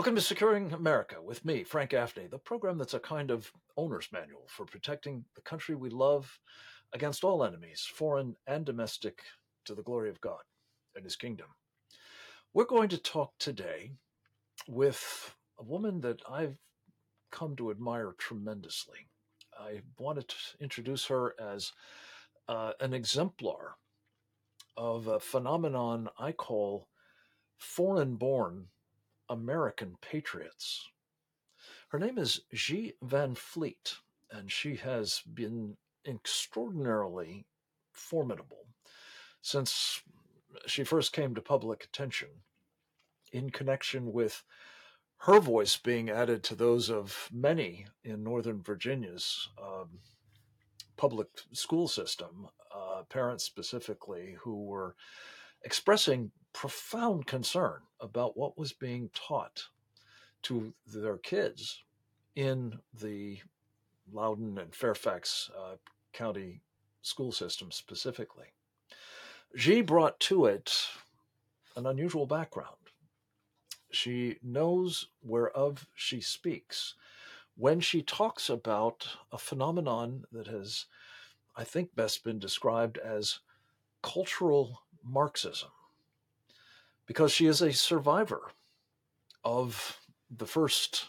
Welcome to Securing America with me, Frank Gaffney, the program that's a kind of owner's manual for protecting the country we love against all enemies, foreign and domestic, to the glory of God and his kingdom. We're going to talk today with a woman that I've come to admire tremendously. I wanted to introduce her as an exemplar of a phenomenon I call foreign born American patriots. Her name is Xi Van Fleet, and she has been extraordinarily formidable since she first came to public attention in connection with her voice being added to those of many in Northern Virginia's public school system, parents specifically, who were expressing profound concern about what was being taught to their kids in the Loudoun and Fairfax County school system specifically. Xi brought to it an unusual background. She knows whereof she speaks when she talks about a phenomenon that has, I think, best been described as cultural Marxism, because she is a survivor of the first,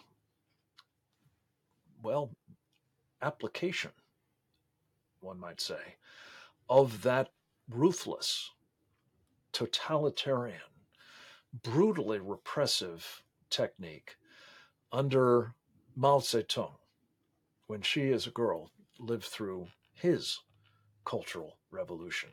well, application, one might say, of that ruthless, totalitarian, brutally repressive technique under Mao Zedong when she, as a girl, lived through his cultural revolution.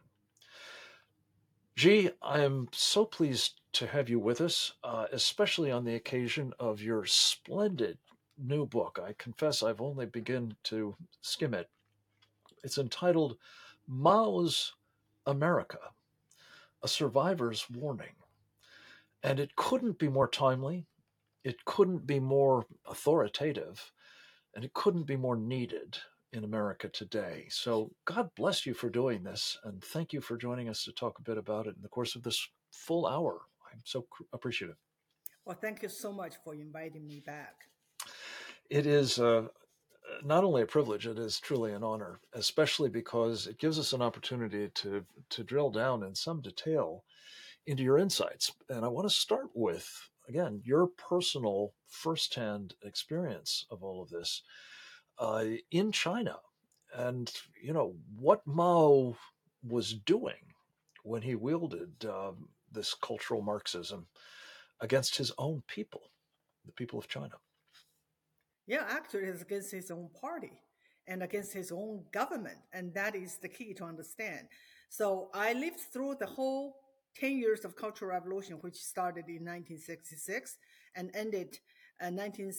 Xi, I am so pleased to have you with us, especially on the occasion of your splendid new book. I confess I've only begun to skim it. It's entitled Mao's America, A Survivor's Warning. And it couldn't be more timely, it couldn't be more authoritative, and it couldn't be more needed in America today. So God bless you for doing this, and thank you for joining us to talk a bit about it in the course of this full hour. I'm so appreciative. Well, thank you so much for inviting me back. It is not only a privilege, it is truly an honor, especially because it gives us an opportunity to drill down in some detail into your insights. And I want to start with, again, your personal firsthand experience of all of this in China. And, what Mao was doing when he wielded this cultural Marxism against his own people, the people of China. Yeah, actually, it's against his own party and against his own government. And that is the key to understand. So I lived through the whole 10 years of Cultural Revolution, which started in 1966 and ended in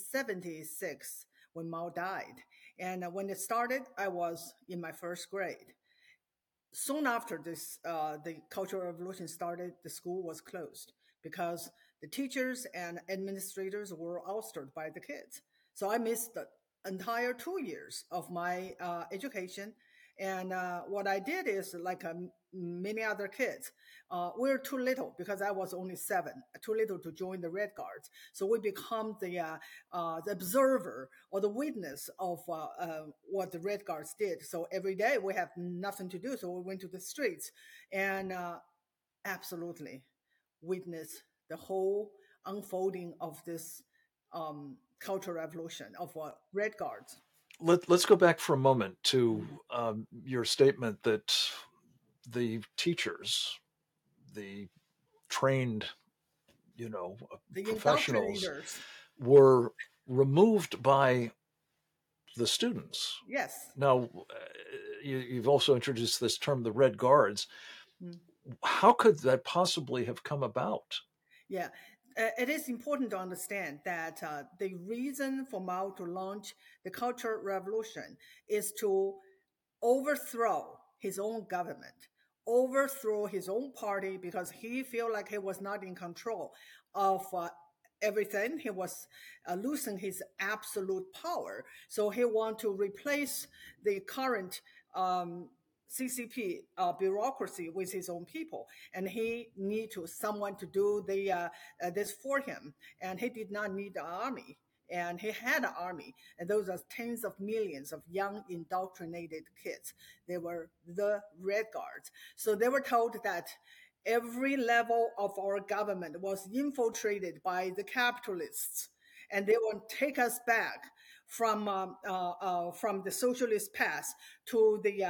1976 when Mao died. And when it started, I was in my first grade. Soon after this, the Cultural Revolution started, the school was closed because the teachers and administrators were ousted by the kids. So I missed the entire 2 years of my education. And what I did is, like many other kids, we're too little because I was only 7, too little to join the Red Guards. So we become the observer or the witness of what the Red Guards did. So every day we have nothing to do, so we went to the streets and absolutely witnessed the whole unfolding of this cultural revolution of Red Guards. Let's go back for a moment to your statement that the teachers, the trained, The professionals, indoctrinators. were removed by the students. Yes. Now, you've also introduced this term, the Red Guards. Mm. How could that possibly have come about? Yeah, it is important to understand that the reason for Mao to launch the Cultural Revolution is to overthrow his own government, overthrow his own party, because he felt like he was not in control of everything. He was losing his absolute power. So he want to replace the current CCP bureaucracy with his own people, and he need someone to do this for him, and he did not need the army. And he had an army, and those are tens of millions of young indoctrinated kids. They were the Red Guards. So they were told that every level of our government was infiltrated by the capitalists, and they will take us back from the socialist path to the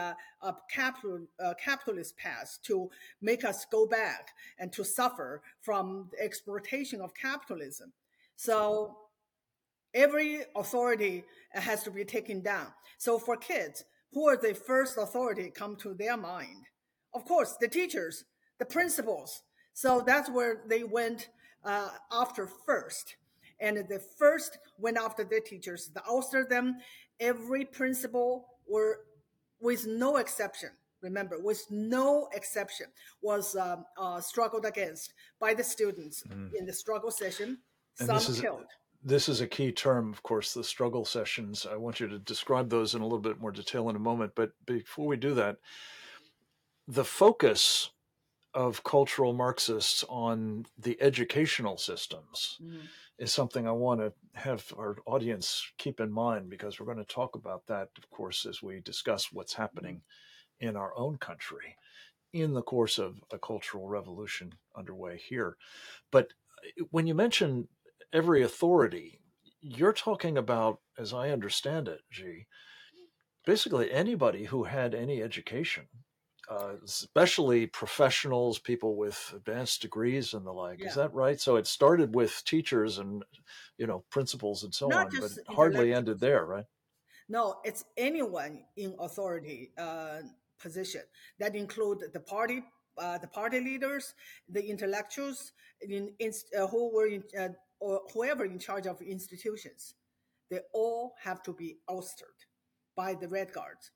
capitalist path, to make us go back and to suffer from the exploitation of capitalism. So every authority has to be taken down. So for kids, who are the first authority come to their mind? Of course, the teachers, the principals. So that's where they went after first. And the first went after the teachers, they ousted them. Every principal were, with no exception, remember, with no exception, was struggled against by the students in the struggle session. Some killed. This is a key term, of course, the struggle sessions. I want you to describe those in a little bit more detail in a moment. But before we do that, the focus of cultural Marxists on the educational systems is something I want to have our audience keep in mind, because we're going to talk about that, of course, as we discuss what's happening in our own country in the course of a cultural revolution underway here. But when you mention every authority, you're talking about, as I understand it, Xi, basically anybody who had any education, especially professionals, people with advanced degrees and the like. Yeah. Is that right? So it started with teachers and, principals and so Not on, but just hardly ended there, right? No, it's anyone in authority position. That include the party leaders, the intellectuals, who were or whoever in charge of institutions. They all have to be ousted by the Red Guards.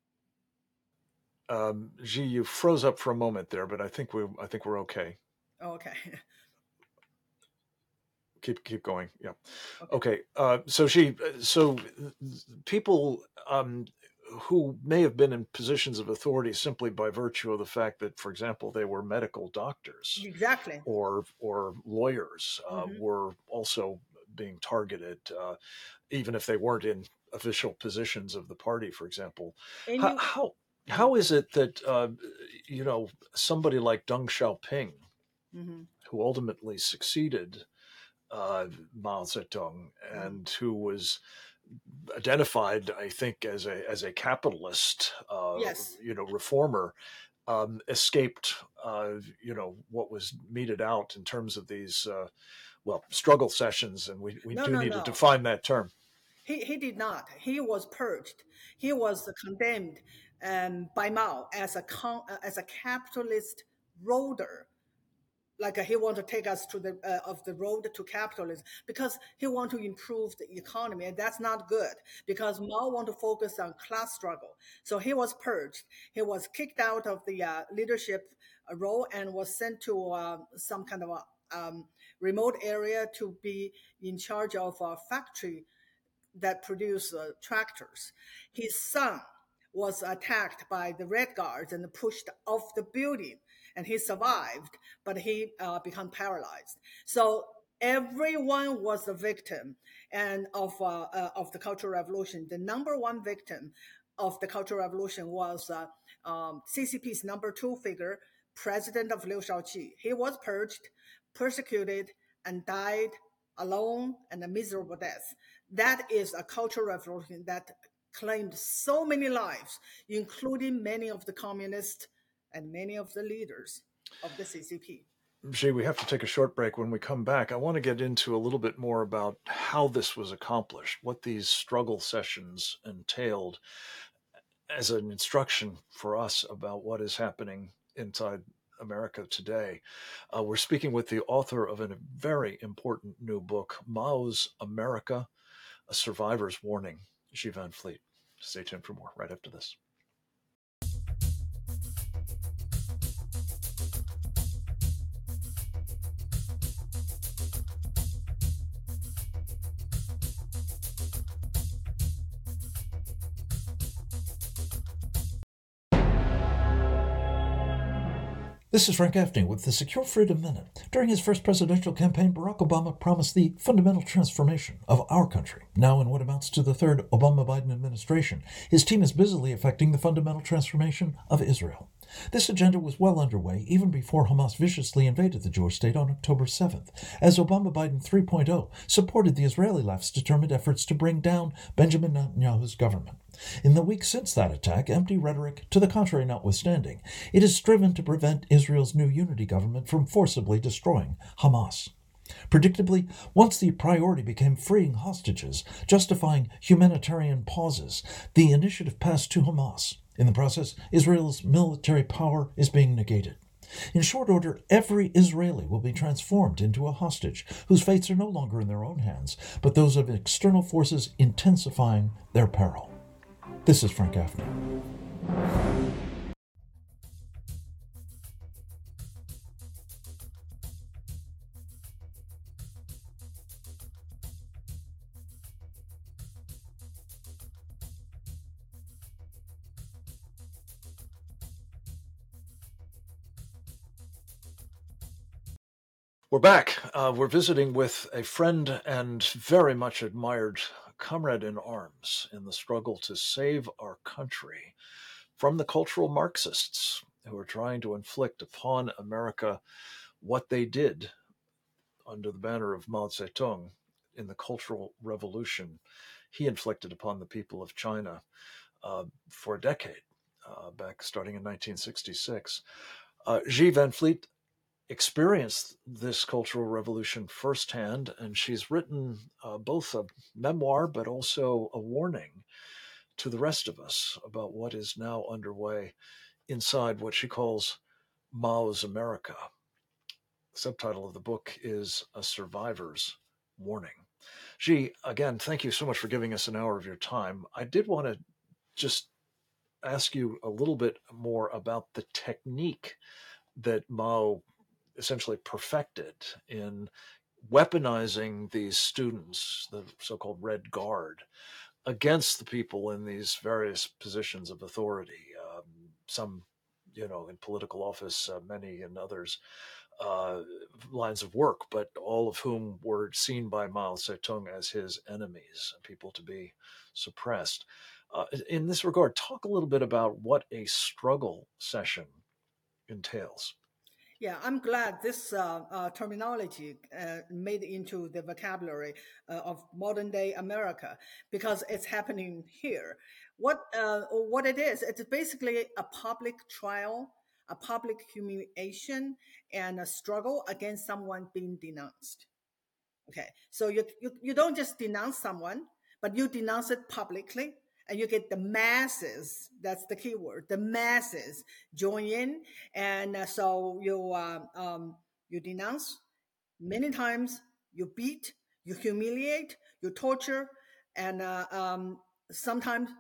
Xi, you froze up for a moment there, but I think we're okay. Okay. Keep going. Yeah. Okay. So people who may have been in positions of authority simply by virtue of the fact that, for example, they were medical doctors, exactly, or lawyers, were also being targeted, even if they weren't in official positions of the party, for example. How is it that somebody like Deng Xiaoping, who ultimately succeeded Mao Zedong, and who was identified, I think, as a capitalist, reformer, escaped, what was meted out in terms of these, struggle sessions, and we need to define that term. He did not. He was purged. He was condemned by Mao as a capitalist roader. Like he wanted to take us to the road to capitalism, because he wanted to improve the economy, and that's not good, because Mao wanted to focus on class struggle. So he was purged. He was kicked out of the leadership role and was sent to some kind of a remote area to be in charge of a factory that produced tractors. His son was attacked by the Red Guards and pushed off the building, and he survived, but he became paralyzed. So everyone was a victim of the Cultural Revolution. The number one victim of the Cultural Revolution was CCP's number 2 figure, President of Liu Shaoqi. He was purged, persecuted, and died alone and a miserable death. That is a cultural revolution that claimed so many lives, including many of the communists and many of the leaders of the CCP. Xi, we have to take a short break. When we come back, I want to get into a little bit more about how this was accomplished, what these struggle sessions entailed, as an instruction for us about what is happening inside America today. We're speaking with the author of a very important new book, Mao's America, A Survivor's Warning, Xi Van Fleet. Stay tuned for more right after this. This is Frank Gaffney with the Secure Freedom Minute. During his first presidential campaign, Barack Obama promised the fundamental transformation of our country. Now, in what amounts to the third Obama-Biden administration, his team is busily effecting the fundamental transformation of Israel. This agenda was well underway even before Hamas viciously invaded the Jewish state on October 7th, as Obama-Biden 3.0 supported the Israeli left's determined efforts to bring down Benjamin Netanyahu's government. In the weeks since that attack, empty rhetoric to the contrary notwithstanding, it has striven to prevent Israel's new unity government from forcibly destroying Hamas. Predictably, once the priority became freeing hostages, justifying humanitarian pauses, the initiative passed to Hamas. In the process, Israel's military power is being negated. In short order, every Israeli will be transformed into a hostage whose fates are no longer in their own hands, but those of external forces intensifying their peril. This is Frank Gaffney. We're back. We're visiting with a friend and very much admired comrade in arms in the struggle to save our country from the cultural Marxists who are trying to inflict upon America what they did under the banner of Mao Zedong in the Cultural Revolution he inflicted upon the people of China for a decade, back starting in 1966. Xi Van Fleet experienced this cultural revolution firsthand, and she's written both a memoir but also a warning to the rest of us about what is now underway inside what she calls Mao's America. The subtitle of the book is A Survivor's Warning. Xi, again, thank you so much for giving us an hour of your time. I did want to just ask you a little bit more about the technique that Mao essentially perfected in weaponizing these students, the so-called Red Guard, against the people in these various positions of authority. Some, in political office, many in others lines of work, but all of whom were seen by Mao Zedong as his enemies, people to be suppressed. In this regard, talk a little bit about what a struggle session entails. Yeah, I'm glad this terminology made into the vocabulary of modern day America because it's happening here. What it is, it's basically a public trial, a public humiliation, and a struggle against someone being denounced. Okay, so you don't just denounce someone, but you denounce it publicly, and you get the masses. That's the key word. The masses join in, and so you denounce many times. You beat, you humiliate, you torture, and sometimes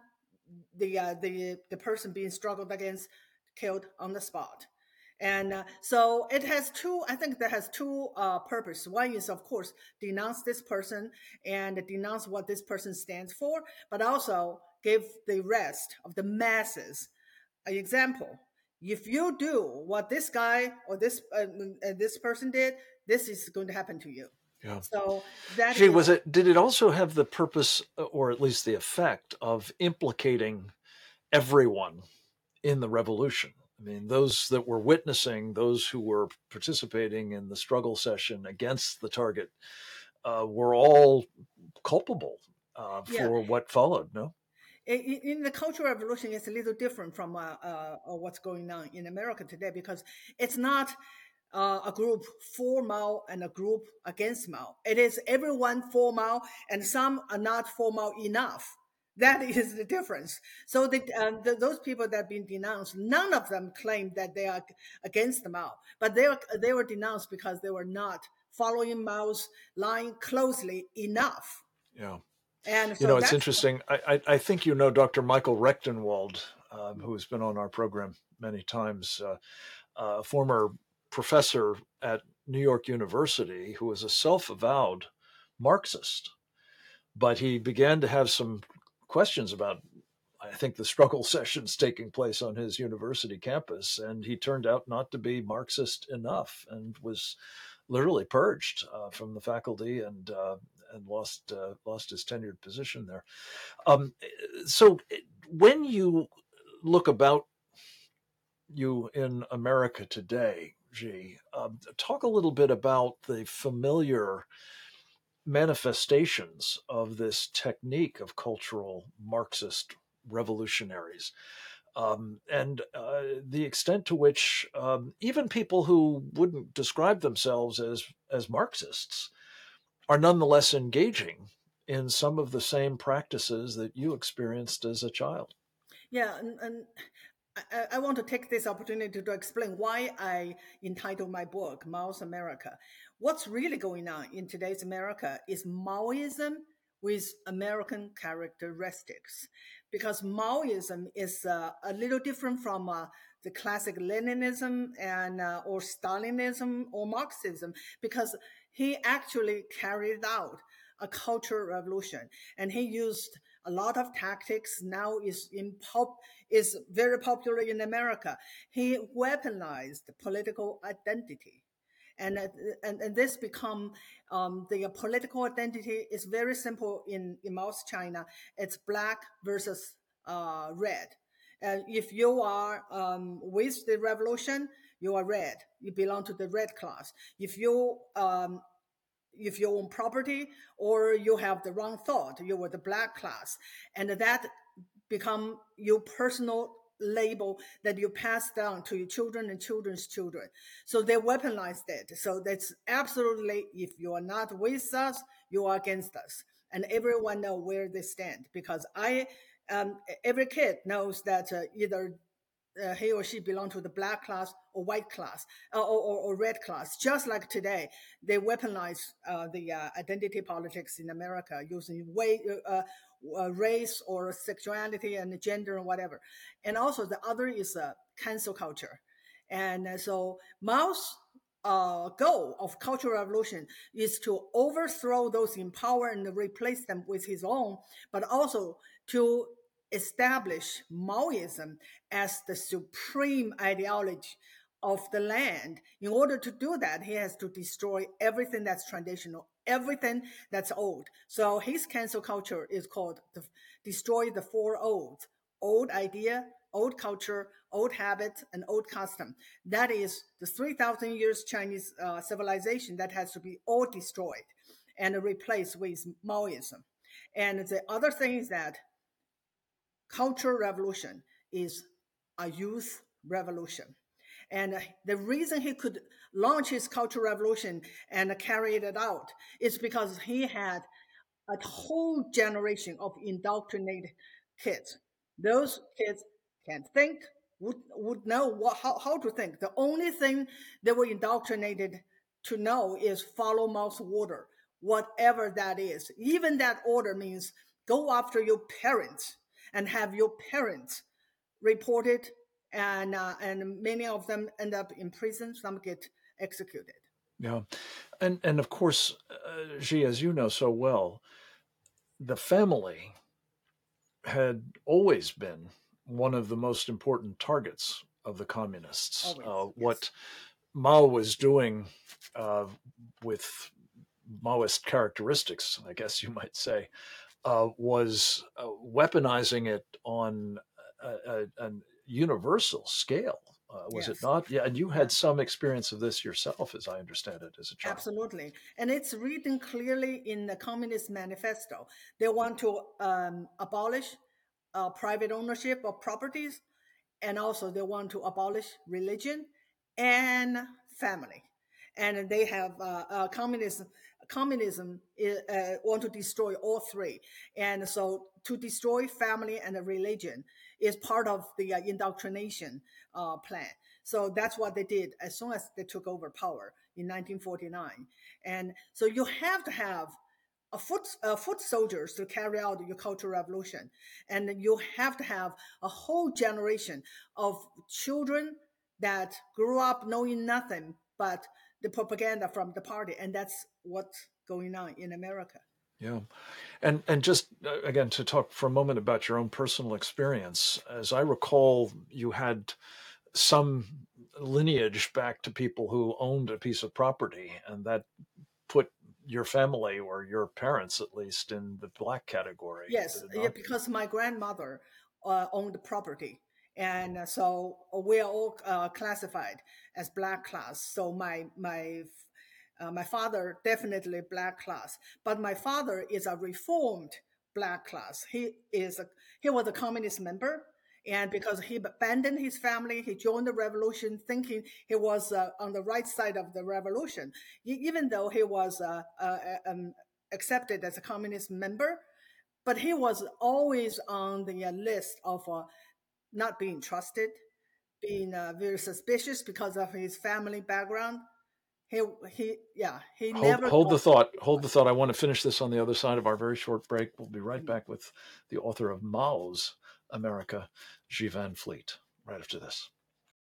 the person being struggled against killed on the spot. And so it has two, I think that has two purposes. One is, of course, denounce this person and denounce what this person stands for, but also give the rest of the masses an example. If you do what this guy or this person did, this is going to happen to you. Yeah. So that Gee, was it? Did it also have the purpose, or at least the effect, of implicating everyone in the revolution? I mean, those that were witnessing, those who were participating in the struggle session against the target, were all culpable for what followed. No. In the Cultural Revolution, it's a little different from what's going on in America today because it's not a group for Mao and a group against Mao. It is everyone for Mao, and some are not for Mao enough. That is the difference. So those people that have been denounced, none of them claim that they are against Mao, but they were denounced because they were not following Mao's line closely enough. Yeah. And so it's interesting. I think Dr. Michael Rechtenwald, who has been on our program many times, a former professor at New York University who was a self-avowed Marxist, but he began to have some questions about I think, the struggle sessions taking place on his university campus, and he turned out not to be Marxist enough and was literally purged from the faculty and lost his tenured position there. So when you look about you in America today, Xi, talk a little bit about the familiar manifestations of this technique of cultural Marxist revolutionaries, and the extent to which even people who wouldn't describe themselves as Marxists are nonetheless engaging in some of the same practices that you experienced as a child. Yeah, and I want to take this opportunity to explain why I entitled my book Mao's America. What's really going on in today's America is Maoism with American characteristics, because Maoism is a little different from the classic Leninism and or Stalinism or Marxism, because he actually carried out a cultural revolution, and he used a lot of tactics. Now is very popular in America. He weaponized political identity, and this become the political identity is very simple in Mao's China. It's black versus red. If you are with the revolution, you are red. You belong to the red class. If you own property or you have the wrong thought, you were the black class, and that become your personal label that you pass down to your children and children's children. So they weaponized it. So that's absolutely, if you are not with us, you are against us, and everyone know where they stand, because every kid knows that either he or she belong to the black class or white class or red class. Just like today, they weaponize the identity politics in America using race or sexuality and gender and whatever. And also the other is cancel culture. And so Mao's goal of cultural revolution is to overthrow those in power and replace them with his own, but also to establish Maoism as the supreme ideology of the land. In order to do that, he has to destroy everything that's traditional, everything that's old. So his cancel culture is called destroy the four olds: old idea, old culture, old habit, and old custom. That is the 3,000 years Chinese civilization that has to be all destroyed and replaced with Maoism. And the other thing is that cultural revolution is a youth revolution. And the reason he could launch his cultural revolution and carry it out is because he had a whole generation of indoctrinated kids. Those kids can think, would know how to think. The only thing they were indoctrinated to know is follow Mao's order, whatever that is. Even that order means go after your parents and have your parents reported, and many of them end up in prison. Some get executed. Yeah, and of course, Xi, as you know so well, the family had always been one of the most important targets of the communists. Always, What yes. Mao was doing with Maoist characteristics, I guess you might say, was weaponizing it on a universal scale. Was it Yes. not? Yeah, and you Yeah. had some experience of this yourself, as I understand it, as a child. Absolutely. And it's written clearly in the Communist Manifesto. They want to abolish private ownership of properties, and also they want to abolish religion and family. And they have communism want to destroy all three. And so to destroy family and religion is part of the indoctrination plan. So that's what they did as soon as they took over power in 1949. And so you have to have foot soldiers to carry out your cultural revolution. And you have to have a whole generation of children that grew up knowing nothing but the propaganda from the party. And that's what's going on in America. Yeah. And just again, to talk for a moment about your own personal experience, as I recall, you had some lineage back to people who owned a piece of property, and that put your family, or your parents at least, in the black category, Yes, did it yeah, not? because my grandmother owned the property, and so we are all classified as black class. So my father definitely black class, but my father is a reformed black class. He was a communist member, and because he abandoned his family, he joined the revolution, thinking he was on the right side of the revolution, even though he was accepted as a communist member, but he was always on the list of not being trusted, being very suspicious because of his family background. He Hold never hold the thought. thought. Hold the thought. I want to finish this on the other side of our very short break. We'll be right Mhm. back with the author of Mao's America, Xi Van Fleet, right after this.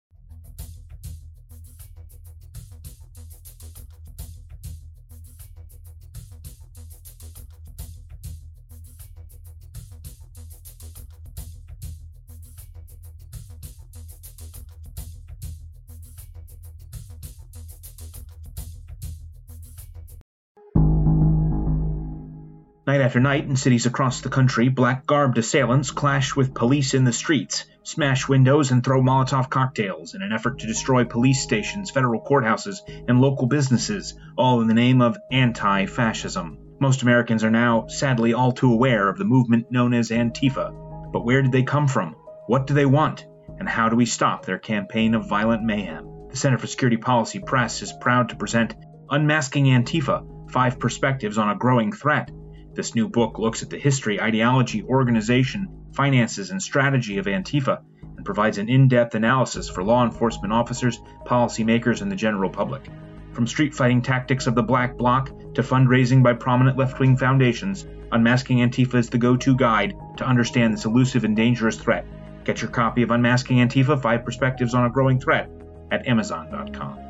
Night after night, in cities across the country, black-garbed assailants clash with police in the streets, smash windows, and throw Molotov cocktails in an effort to destroy police stations, federal courthouses, and local businesses, all in the name of anti-fascism. Most Americans are now, sadly, all too aware of the movement known as Antifa. But where did they come from? What do they want? And how do we stop their campaign of violent mayhem? The Center for Security Policy Press is proud to present Unmasking Antifa: 5 Perspectives on a Growing Threat. This new book looks at the history, ideology, organization, finances, and strategy of Antifa and provides an in-depth analysis for law enforcement officers, policymakers, and the general public. From street fighting tactics of the Black Bloc to fundraising by prominent left-wing foundations, Unmasking Antifa is the go-to guide to understand this elusive and dangerous threat. Get your copy of Unmasking Antifa: 5 Perspectives on a Growing Threat at Amazon.com.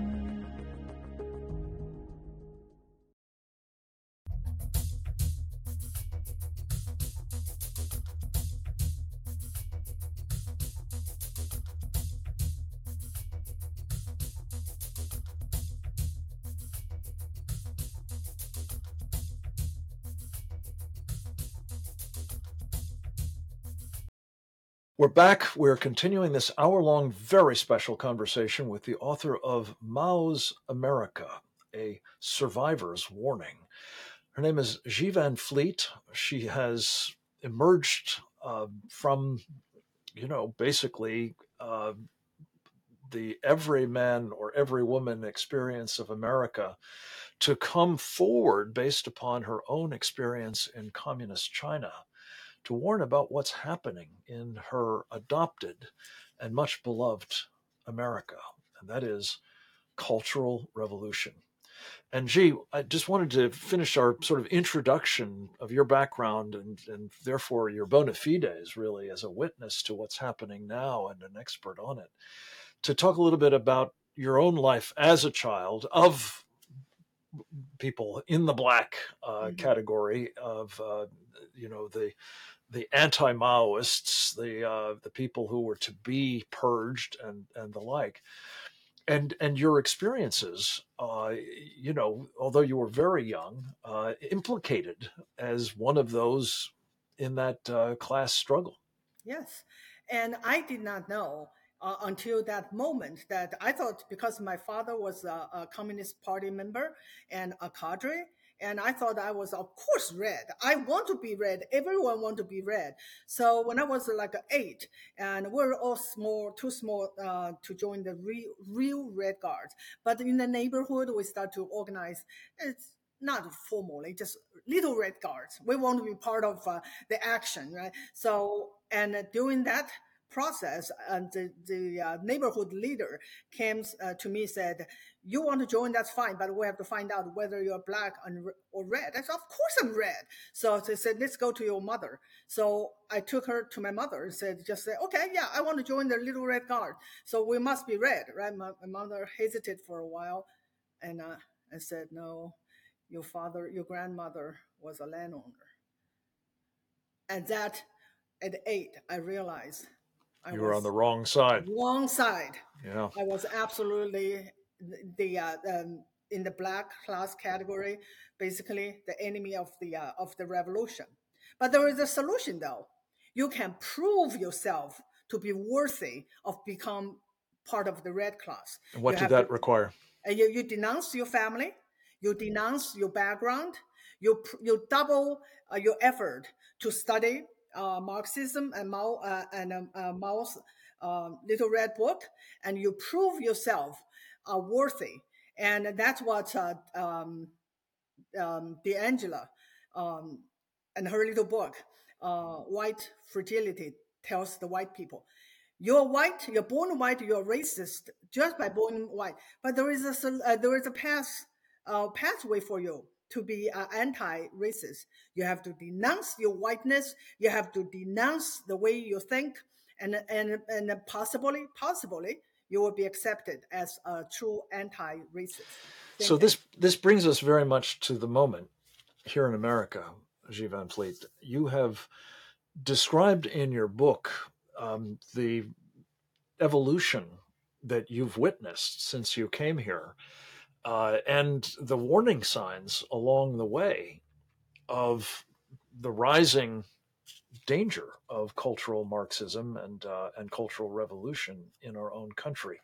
We're back. We're continuing this hour-long, very special conversation with the author of Mao's America, a survivor's warning. Her name is Xi Van Fleet. She has emerged from, basically the everyman or every woman experience of America to come forward based upon her own experience in communist China to warn about what's happening in her adopted and much beloved America, and that is cultural revolution. And Xi, I just wanted to finish our sort of introduction of your background and therefore your bona fides, really, as a witness to what's happening now and an expert on it, to talk a little bit about your own life as a child of people in the black Mhm. category of, the anti-Maoists, the people who were to be purged and the like, and your experiences, although you were very young, implicated as one of those in that class struggle. Yes. And I did not know until that moment that I thought, because my father was a Communist Party member and a cadre, and I thought I was, of course, red. I want to be red. Everyone want to be red. So when I was like 8, and we were all small, too small to join the real Red Guards. But in the neighborhood, we start to organize. It's not formally, just little Red Guards. We want to be part of the action, right? So, and during that process, the neighborhood leader came to me, said, "You want to join? That's fine, but we have to find out whether you're black or red." I said, "Of course I'm red." So they said, "Let's go to your mother." So I took her to my mother and said, "Just say, okay, yeah, I want to join the Little Red Guard. So we must be red, right?" My mother hesitated for a while, and I said, "No, your grandmother was a landowner. And that at 8, I realized I You were was on the wrong side. wrong side. Yeah. I was absolutely in the black class category, basically the enemy of the revolution. But there is a solution, though. You can prove yourself to be worthy of become part of the red class. And what You did have that to- require? you denounce your family, you denounce your background, you double your effort to study Marxism and Mao's Little Red Book, and you prove yourself worthy. And that's what D'Angela and her little book, White Fragility, tells the white people. You're white. You're born white. You're racist just by born white. But there is a pathway for you to be anti-racist. You have to denounce your whiteness. You have to denounce the way you think, and possibly you will be accepted as a true anti-racist. So this brings us very much to the moment here in America, Xi Van Fleet. You have described in your book the evolution that you've witnessed since you came here, and the warning signs along the way of the rising danger of cultural Marxism and cultural revolution in our own country.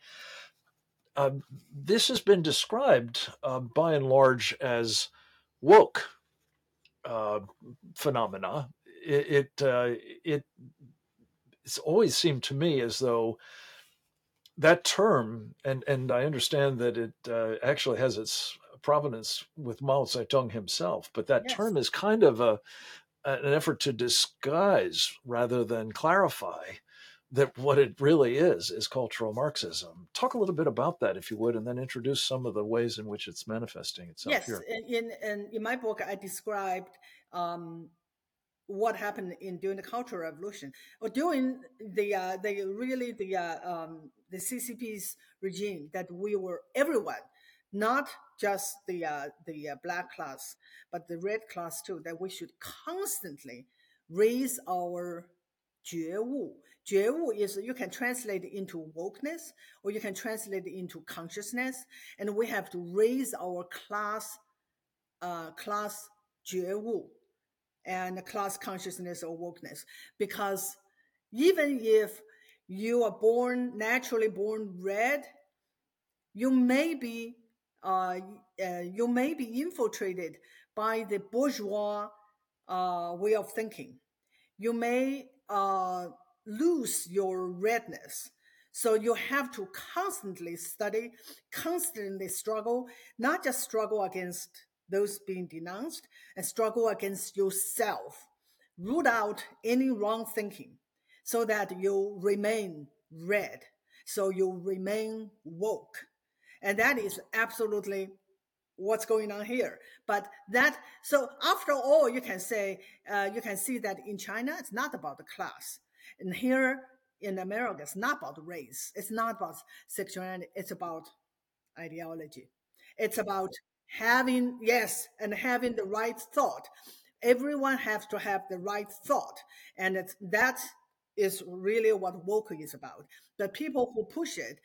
This has been described by and large as woke phenomena. It's always seemed to me as though that term, and I understand that it actually has its provenance with Mao Zedong himself, but that term is kind of an effort to disguise rather than clarify that what it really is cultural Marxism. Talk a little bit about that, if you would, and then introduce some of the ways in which it's manifesting itself here. Yes, in my book, I described what happened during the Cultural Revolution, or during the CCP's regime, that we were everyone, not just the black class, but the red class too, that we should constantly raise our 觉悟. 觉悟 is, you can translate it into wokeness, or you can translate it into consciousness, and we have to raise our class 觉悟 and class consciousness or wokeness, because even if you are naturally born red, you may be infiltrated by the bourgeois way of thinking. You may lose your redness. So you have to constantly study, constantly struggle, not just struggle against those being denounced, and struggle against yourself. Root out any wrong thinking so that you remain red, so you remain woke. And that is absolutely what's going on here. So after all, you can see that in China, it's not about the class. And here in America, it's not about race. It's not about sexuality. It's about ideology. It's about having the right thought. Everyone has to have the right thought. And that is really what woke is about. The people who push it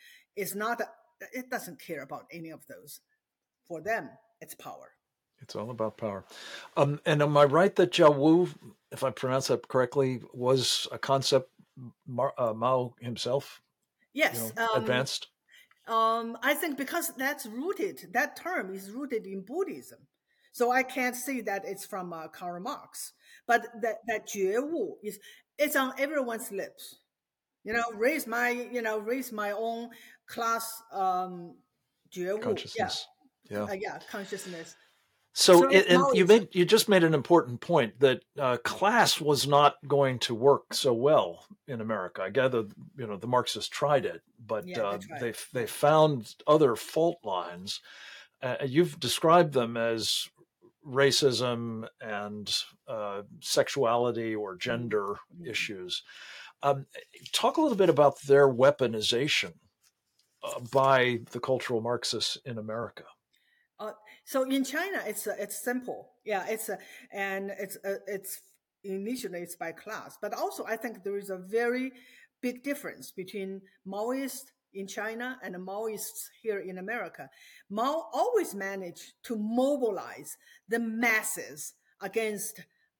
it doesn't care about any of those. For them, it's power. It's all about power. And am I right that Jiao Wu, if I pronounce that correctly, was a concept Mao himself? Yes, advanced. I think because that term is rooted in Buddhism, so I can't say that it's from Karl Marx. But that 觉悟 it's on everyone's lips. Raise my own class 觉悟 consciousness. Consciousness. So you just made an important point that class was not going to work so well in America. I gather the Marxists tried it, but they found other fault lines. You've described them as racism and sexuality or gender issues. Talk a little bit about their weaponization by the cultural Marxists in America. So in China, it's simple. Yeah, it's initially it's by class, but also I think there is a very big difference between Maoists in China and the Maoists here in America. Mao always managed to mobilize the masses against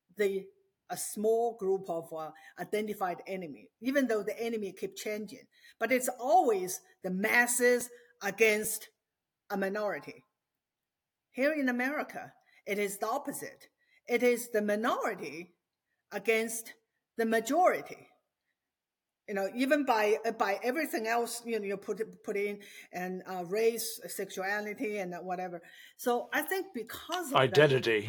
a small group of identified enemy, even though the enemy keep changing. But it's always the masses against a minority. Here in America, it is the opposite. It is the minority against the majority. Even by everything else, you put in and race, sexuality, and whatever. So I think because of identity,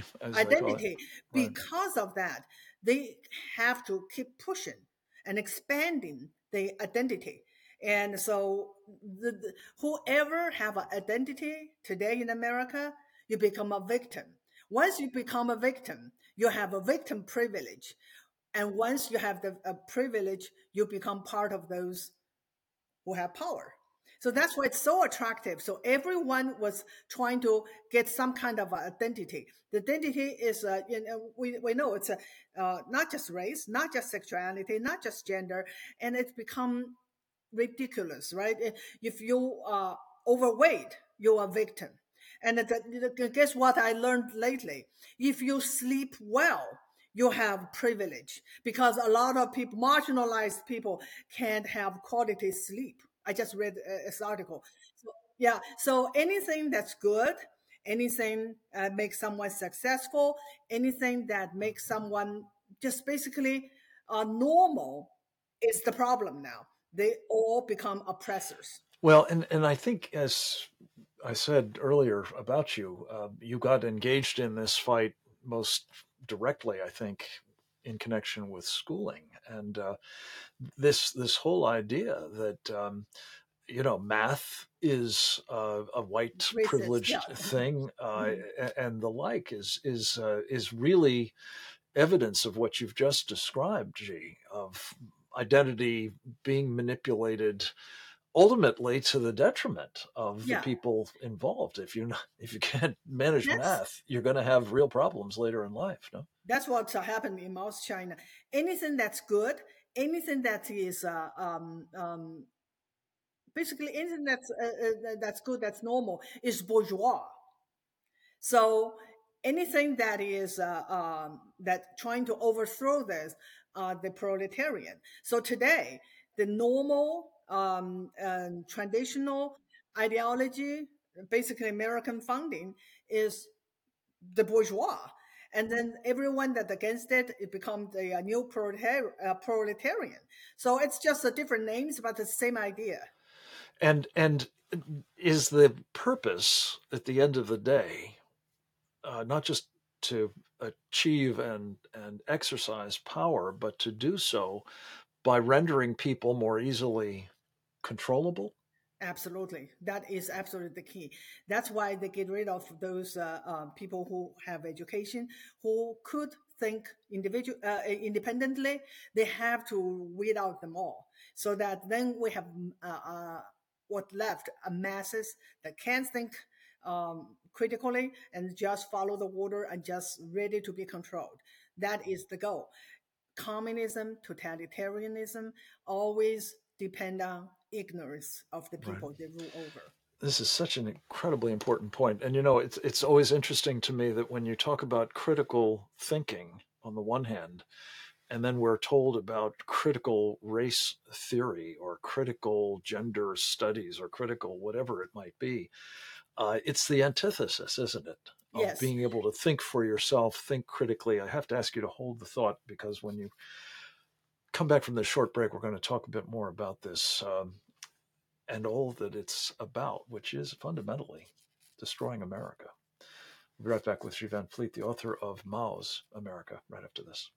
because of that, they have to keep pushing and expanding the identity. And so whoever have an identity today in America, you become a victim. Once you become a victim, you have a victim privilege. And once you have the privilege, you become part of those who have power. So that's why it's so attractive. So everyone was trying to get some kind of identity. The identity is, we know it's not just race, not just sexuality, not just gender, and it's become ridiculous, right? If you are overweight, you are a victim. And guess what I learned lately? If you sleep well, you have privilege, because a lot of people, marginalized people, can't have quality sleep. I just read this article. So, yeah. So anything that's good, anything makes someone successful, anything that makes someone just basically normal is the problem now. They all become oppressors. Well, and I think, as I said earlier about you, you got engaged in this fight most directly, I think, in connection with schooling, and this whole idea that math is a white Racist, privileged yeah. thing, and the like is really evidence of what you've just described, G, of identity being manipulated ultimately to the detriment of the people involved. If you can't manage math, you're going to have real problems later in life. No, that's what's happened in South China. Anything that's good, anything that is basically anything that's good, that's normal, is bourgeois. So anything that is that trying to overthrow this, the proletarian. So today, the normal traditional ideology, basically American founding, is the bourgeois. And then everyone that's against it, it becomes a new proletarian. So it's just a different names, but the same idea. And is the purpose at the end of the day not just to achieve and exercise power, but to do so by rendering people more easily controllable? Absolutely. That is absolutely the key. That's why they get rid of those people who have education, who could think independently. They have to weed out them all, so that then we have what left, masses that can't think critically and just follow the order and just ready to be controlled. That is the goal. Communism, totalitarianism always depend on ignorance of the people they rule over. This is such an incredibly important point. And it's always interesting to me that when you talk about critical thinking on the one hand, and then we're told about critical race theory or critical gender studies or critical whatever it might be, it's the antithesis, isn't it? Of being able to think for yourself, think critically. I have to ask you to hold the thought, because when you come back from this short break, we're going to talk a bit more about this and all that it's about, which is fundamentally destroying America. We'll be right back with Xi Van Fleet, the author of Mao's America, right after this.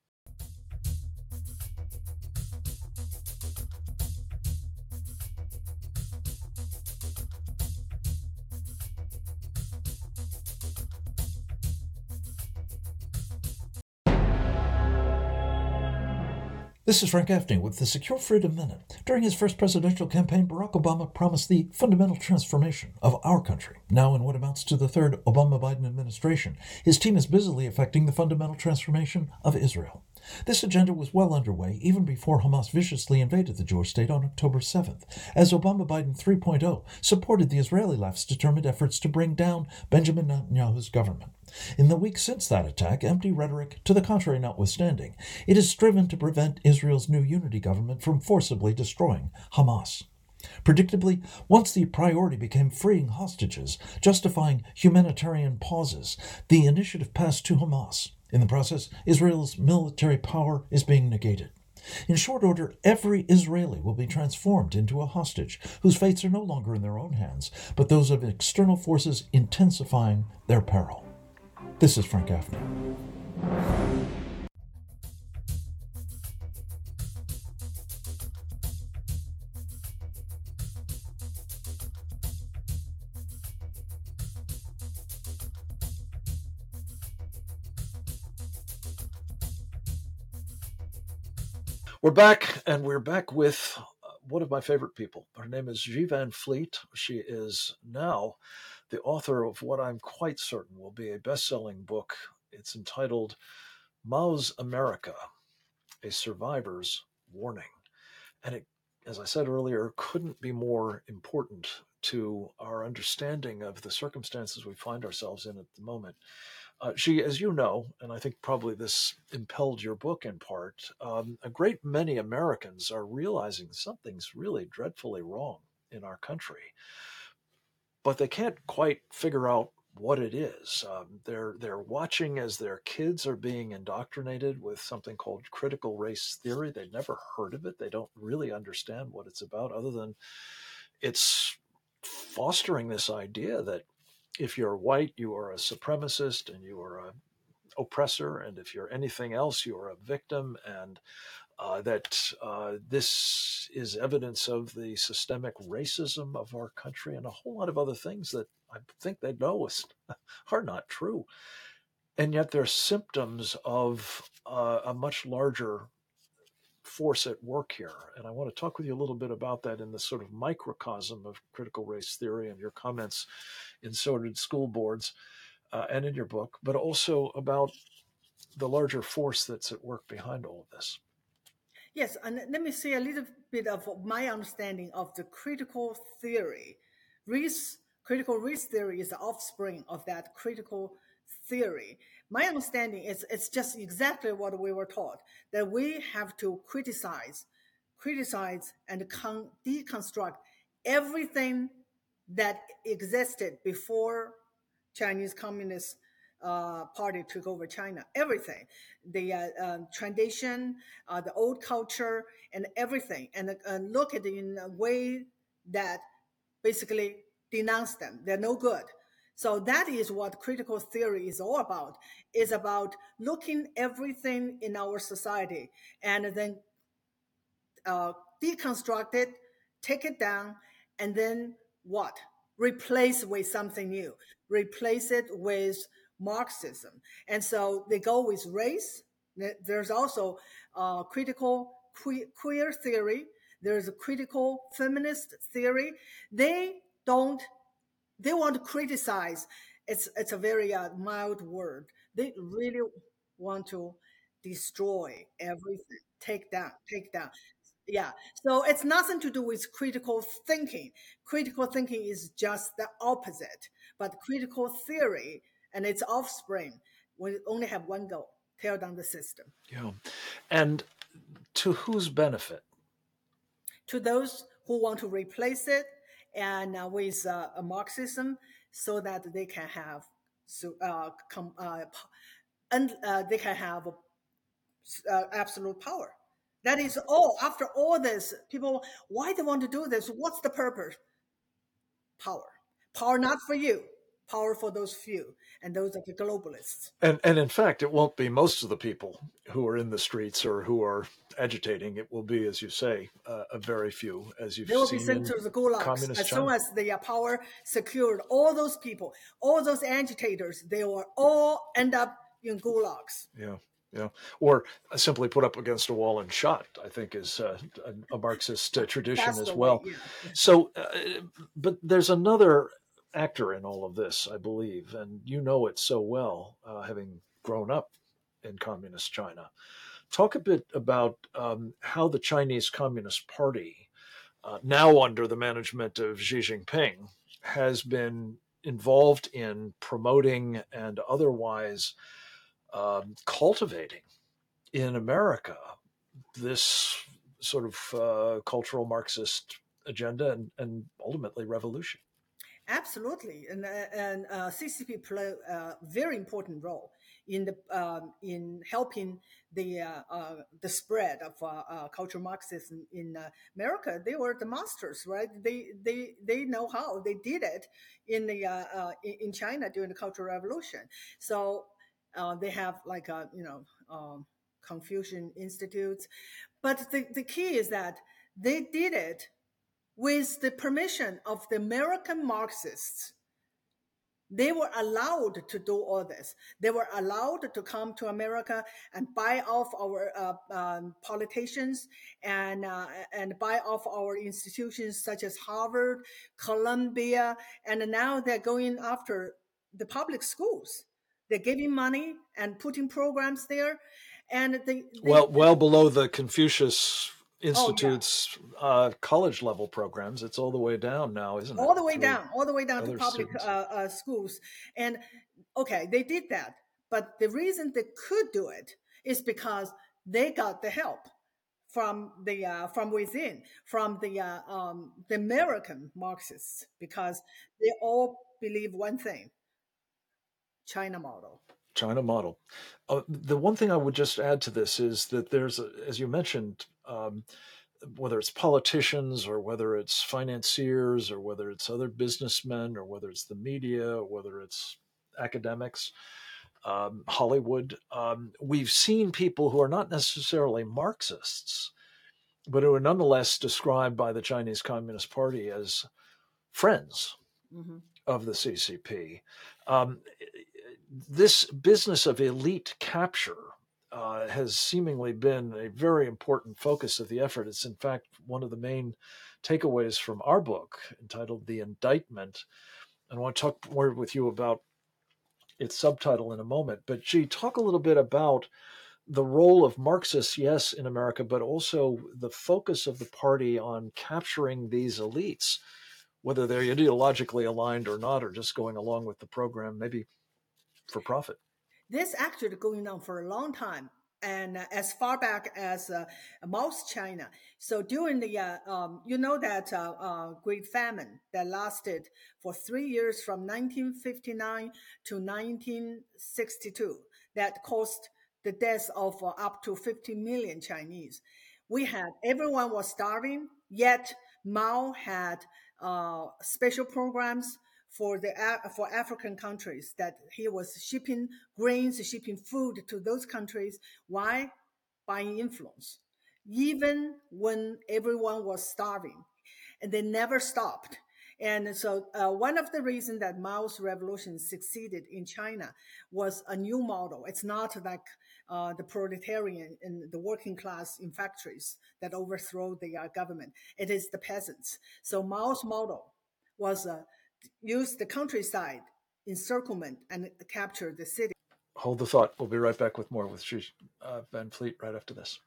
This is Frank Gaffney with the Secure Freedom Minute. During his first presidential campaign, Barack Obama promised the fundamental transformation of our country. Now, in what amounts to the third Obama-Biden administration, his team is busily effecting the fundamental transformation of Israel. This agenda was well underway even before Hamas viciously invaded the Jewish state on October 7th, as Obama-Biden 3.0 supported the Israeli left's determined efforts to bring down Benjamin Netanyahu's government. In the weeks since that attack, empty rhetoric to the contrary notwithstanding, it has striven to prevent Israel's new unity government from forcibly destroying Hamas. Predictably, once the priority became freeing hostages, justifying humanitarian pauses, the initiative passed to Hamas. In the process, Israel's military power is being negated. In short order, every Israeli will be transformed into a hostage whose fates are no longer in their own hands, but those of external forces intensifying their peril. This is Frank Gaffney. We're back, and we're back with one of my favorite people. Her name is Xi Van Fleet. She is now the author of what I'm quite certain will be a best-selling book. It's entitled Mao's America, A Survivor's Warning. And it, as I said earlier, couldn't be more important to our understanding of the circumstances we find ourselves in at the moment. She, as you know, and I think probably this impelled your book in part, a great many Americans are realizing something's really dreadfully wrong in our country, but they can't quite figure out what it is. They're watching as their kids are being indoctrinated with something called critical race theory. They've never heard of it. They don't really understand what it's about, other than it's fostering this idea that if you're white, you are a supremacist and you are an oppressor, and if you're anything else, you are a victim, and that this is evidence of the systemic racism of our country and a whole lot of other things that I think they know are not true. And yet they're symptoms of a much larger force at work here. And I want to talk with you a little bit about that in the sort of microcosm of critical race theory and your comments in Sorted School Boards and in your book, but also about the larger force that's at work behind all of this. Yes, and let me say a little bit of my understanding of the critical theory. Critical race theory is the offspring of that critical theory. My understanding is it's just exactly what we were taught, that we have to criticize and deconstruct everything that existed before Chinese Communist Party took over China. Everything, the tradition, the old culture, and everything, and look at it in a way that basically denounce them. They're no good. So that is what critical theory is all about. It's about looking everything in our society and then deconstruct it, take it down, and then what? Replace with something new. Replace it with Marxism. And so they go with race. There's also critical queer theory. There's a critical feminist theory. They want to criticize. It's a very mild word. They really want to destroy everything, take down. Yeah. So it's nothing to do with critical thinking. Critical thinking is just the opposite. But critical theory and its offspring will only have one goal: tear down the system. Yeah. And to whose benefit? To those who want to replace it and with a Marxism, so that they can have they can have absolute power. That is all. After all this, people, why they want to do this? What's the purpose? Power not for you, power for those few, and those are the globalists. And in fact, it won't be most of the people who are in the streets or who are agitating. It will be, as you say, a very few, as you've seen. They will be sent to the gulags as soon as the power secured. All those people, all those agitators, they will all end up in gulags. Yeah. or simply put up against a wall and shot, I think is a Marxist tradition That's as the well. way. Yeah. So, but there's another actor in all of this, I believe, and you know it so well, having grown up in communist China. Talk a bit about how the Chinese Communist Party, now under the management of Xi Jinping, has been involved in promoting and otherwise cultivating in America this sort of cultural Marxist agenda and ultimately revolution. Absolutely, and CCP play a very important role in helping the spread of cultural Marxism in America. They were the masters, right? They know how they did it in China during the Cultural Revolution. So they have like Confucian institutes, but the key is that they did it with the permission of the American Marxists. They were allowed to do all this. They were allowed to come to America and buy off our politicians and buy off our institutions such as Harvard, Columbia, and now they're going after the public schools. They're giving money and putting programs there, and well below the Confucius oh yeah, Institute's college level programs. It's all the way down now, isn't it? all the way down to public schools. And okay, they did that, but the reason they could do it is because they got the help from within, from the American Marxists, because they all believe one thing: China model. China model. The one thing I would just add to this is that there's, as you mentioned, whether it's politicians or whether it's financiers or whether it's other businessmen or whether it's the media or whether it's academics, Hollywood, we've seen people who are not necessarily Marxists, but who are nonetheless described by the Chinese Communist Party as friends of the CCP. This business of elite capture has seemingly been a very important focus of the effort. It's in fact one of the main takeaways from our book entitled The Indictment. And I want to talk more with you about its subtitle in a moment. But Xi, talk a little bit about the role of Marxists, yes, in America, but also the focus of the party on capturing these elites, whether they're ideologically aligned or not, or just going along with the program, maybe for profit. This actually going on for a long time, and as far back as Mao's China. So during the, that Great Famine that lasted for 3 years from 1959 to 1962, that caused the deaths of up to 50 million Chinese. Everyone was starving, yet Mao had special programs for African countries, that he was shipping grains, shipping food to those countries. Why? Buying influence, even when everyone was starving, and they never stopped. And so one of the reasons that Mao's revolution succeeded in China was a new model. It's not like the proletarian and the working class in factories that overthrow the government. It is the peasants. So Mao's model was use the countryside encirclement and capture the city. Hold the thought. We'll be right back with more with Xi Van Fleet right after this.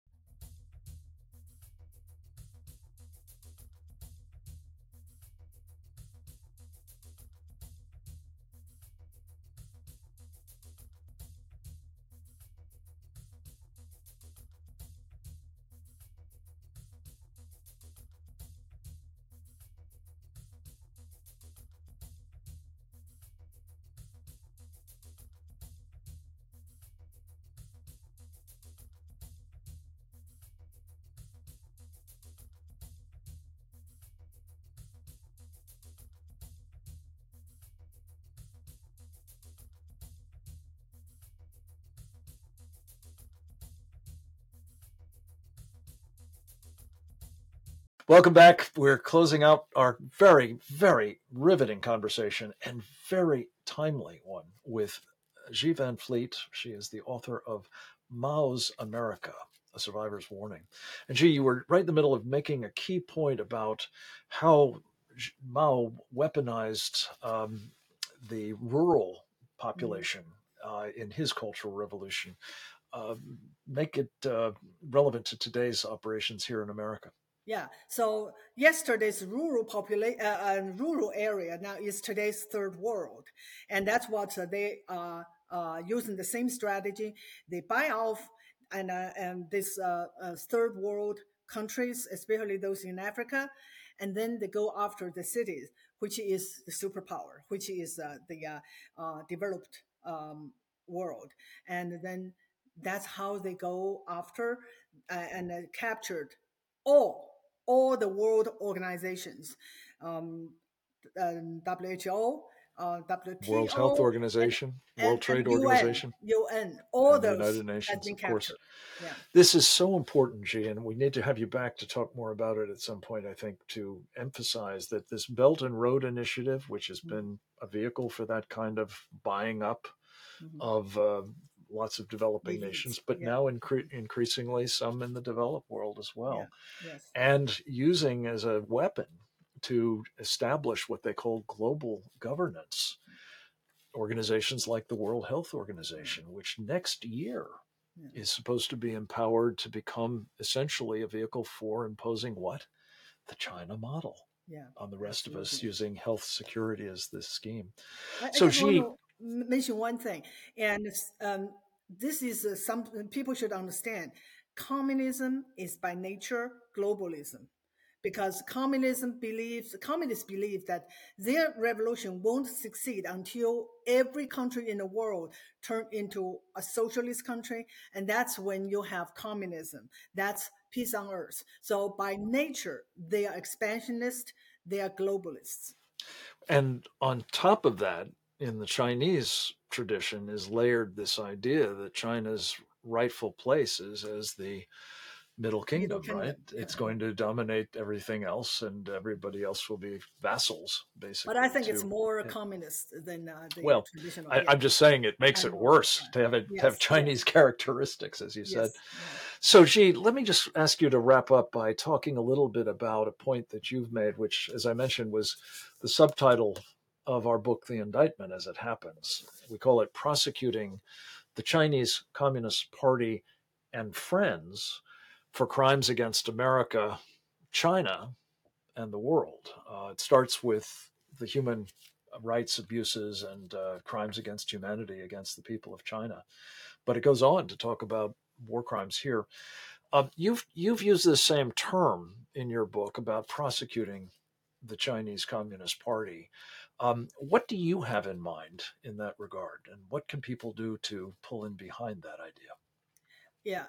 Welcome back. We're closing out our very, very riveting conversation and very timely one with Xi Van Fleet. She is the author of Mao's America, A Survivor's Warning. And Xi, you were right in the middle of making a key point about how Mao weaponized the rural population in his Cultural Revolution. Make it relevant to today's operations here in America. Yeah. So yesterday's rural area now is today's third world, and that's what they are using the same strategy. They buy off and this third world countries, especially those in Africa, and then they go after the cities, which is the superpower, which is the developed world, and then that's how they go after and captured all the world organizations, WHO, World Health WTO, Organization, World Trade and Organization, UN, all and the those United have Nations, been of course. captured. Yeah. This is so important, G, and we need to have you back to talk more about it at some point, I think, to emphasize that this Belt and Road Initiative, which has been a vehicle for that kind of buying up of lots of developing nations, but now increasingly some in the developed world as well, and using as a weapon to establish what they call global governance organizations like the World Health Organization, which next year is supposed to be empowered to become essentially a vehicle for imposing what? The China model on the rest of us, using health security as this scheme. I just want to mention one thing, and this is something people should understand. Communism is by nature globalism, because communists believe that their revolution won't succeed until every country in the world turn into a socialist country, and that's when you have communism. That's peace on earth. So by nature, they are expansionist, they are globalists. And on top of that, in the Chinese tradition is layered this idea that China's rightful place is as the Middle Kingdom, right? It's going to dominate everything else, and everybody else will be vassals, basically. But I think it's more communist than the traditional. I'm just saying it makes it worse to have Chinese characteristics, as you said. So, Xi, let me just ask you to wrap up by talking a little bit about a point that you've made, which, as I mentioned, was the subtitle of our book, The Indictment, as it happens. We call it Prosecuting the Chinese Communist Party and Friends for Crimes Against America, China, and the world. It starts with the human rights abuses and crimes against humanity against the people of China. But it goes on to talk about war crimes here. You've used the same term in your book about prosecuting the Chinese Communist Party. What do you have in mind in that regard? And what can people do to pull in behind that idea? Yeah,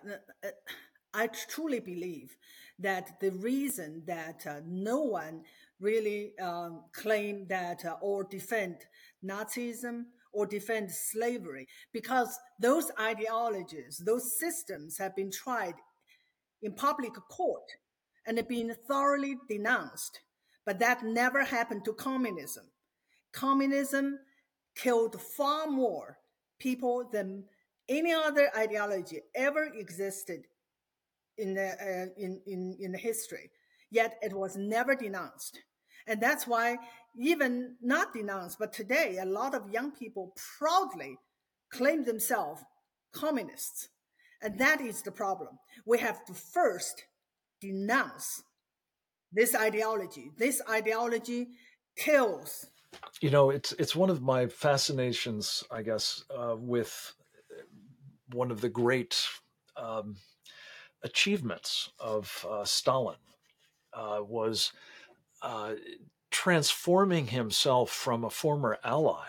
I truly believe that the reason that no one really claim that or defend Nazism or defend slavery, because those ideologies, those systems have been tried in public court and have been thoroughly denounced. But that never happened to communism. Communism killed far more people than any other ideology ever existed in the history. Yet it was never denounced, and that's why, even not denounced, but today a lot of young people proudly claim themselves communists, and that is the problem. We have to first denounce this ideology. This ideology kills. You know, it's one of my fascinations, I guess, with one of the great achievements of Stalin was transforming himself from a former ally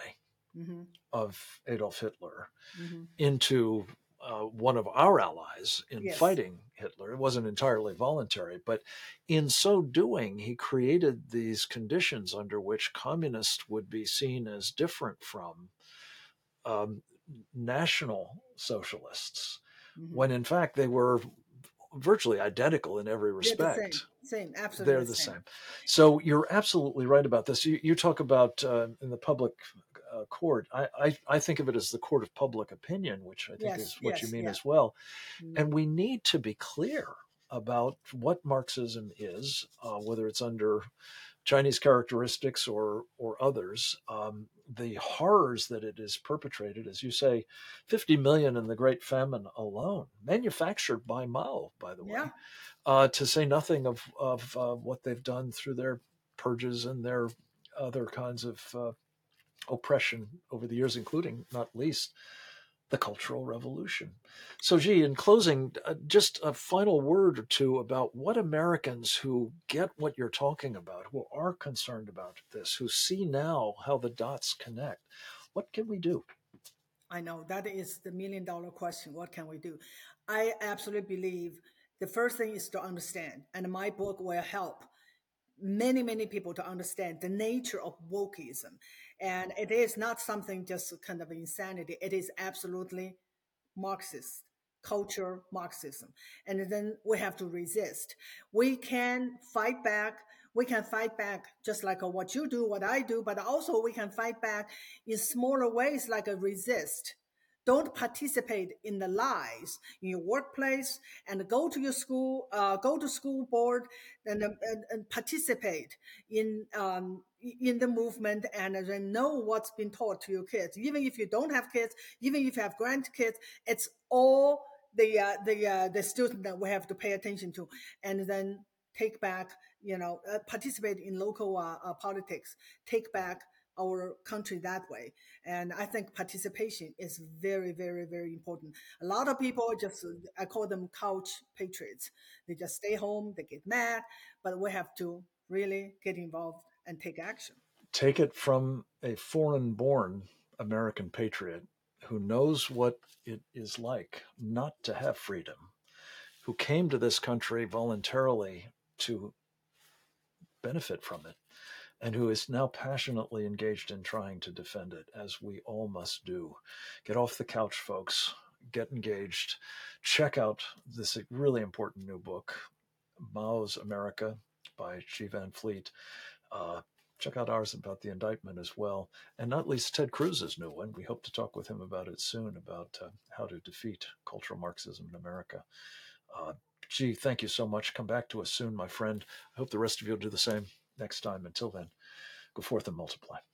of Adolf Hitler into one of our allies in fighting Hitler. It wasn't entirely voluntary, but in so doing, he created these conditions under which communists would be seen as different from national socialists, when in fact they were virtually identical in every respect. Same, absolutely. They're the same. So you're absolutely right about this. You talk about in the public court. I think of it as the court of public opinion, which I think is what you mean as well. And we need to be clear about what Marxism is, whether it's under Chinese characteristics or others. The horrors that it is perpetrated, as you say, 50 million in the Great Famine alone, manufactured by Mao, by the way, to say nothing of what they've done through their purges and their other kinds of oppression over the years, including, not least, the Cultural Revolution. So, Xi, in closing, just a final word or two about what Americans who get what you're talking about, who are concerned about this, who see now how the dots connect, what can we do? I know that is the $1 million question. What can we do? I absolutely believe the first thing is to understand, and my book will help many people to understand the nature of wokeism. And it is not something just kind of insanity. It is absolutely Marxist, culture Marxism. And then we have to resist. We can fight back. We can fight back just like what you do, what I do, but also we can fight back in smaller ways like a resist. Don't participate in the lies in your workplace, and go to your school, go to school board, and participate in the movement, and then know what's been taught to your kids. Even if you don't have kids, even if you have grandkids, it's all the student that we have to pay attention to, and then take back, participate in local politics, take back our country that way. And I think participation is very, very, very important. A lot of people I call them couch patriots. They just stay home, they get mad, but we have to really get involved and take action. Take it from a foreign-born American patriot who knows what it is like not to have freedom, who came to this country voluntarily to benefit from it, and who is now passionately engaged in trying to defend it, as we all must do. Get off the couch, folks. Get engaged. Check out this really important new book, Mao's America by Xi Van Fleet. Check out ours about the indictment as well, and not least Ted Cruz's new one. We hope to talk with him about it soon, about how to defeat cultural Marxism in America. Xi, thank you so much. Come back to us soon, my friend. I hope the rest of you will do the same next time. Until then, go forth and multiply.